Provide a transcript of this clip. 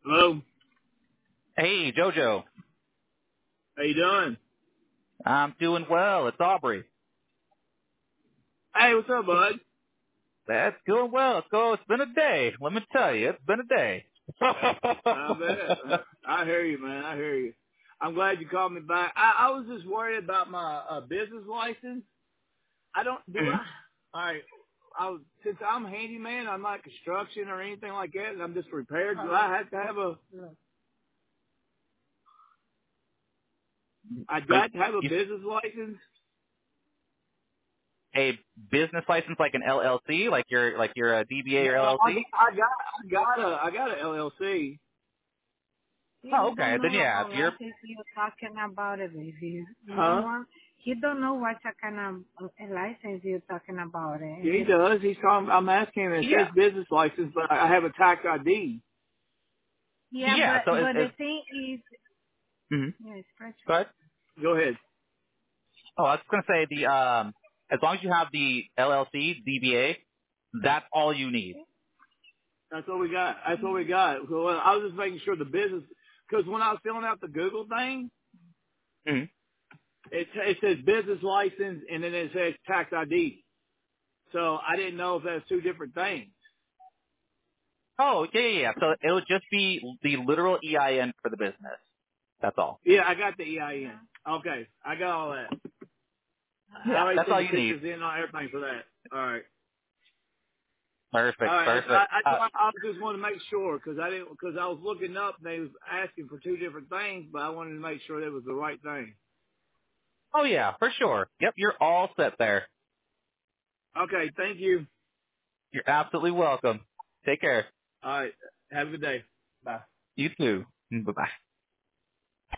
Hello. Hey, Jojo. How you doing? I'm doing well. It's Aubrey. Hey, what's up, bud? That's doing well. It's been a day. Let me tell you, it's been a day. I bet. I hear you, man. I hear you. I'm glad you called me back. I was just worried about my business license. I don't do Mhm. I. All right. Since I'm a handyman, I'm not construction or anything like that, and I'm just repaired. Do I have to have a? I Are got to have a you business license. a business license like an LLC, like your DBA No, or LLC? I got a LLC. Oh, He okay. don't Then know yeah, if about you're license you're talking about it, baby. You know Huh? what? He don't know what kind of license you're talking about Yeah, he it. does. He's calling. I'm asking him. It yeah, says business license, but I have a tax ID. Yeah, yeah. So but the it's thing is, mm-hmm. yes, press. Go ahead. Go ahead. Oh, I was gonna say as long as you have the LLC DBA, that's all you need. That's what we got. That's what we got. So I was just making sure the business, because when I was filling out the Google thing, Mm-hmm. it says business license and then it says tax ID. So I didn't know if that's two different things. Oh, yeah. So it would just be the literal EIN for the business. That's all. Yeah, I got the EIN. Okay, I got all that. I Yeah, already that's sent all the you need. pictures in on everything for that. All right. All Perfect, right. perfect. I just wanted to make sure because I was looking up and they was asking for two different things, but I wanted to make sure that was the right thing. Oh yeah, for sure. Yep, you're all set there. Okay. Thank you. You're absolutely welcome. Take care. All right. Have a good day. Bye. You too. Bye bye.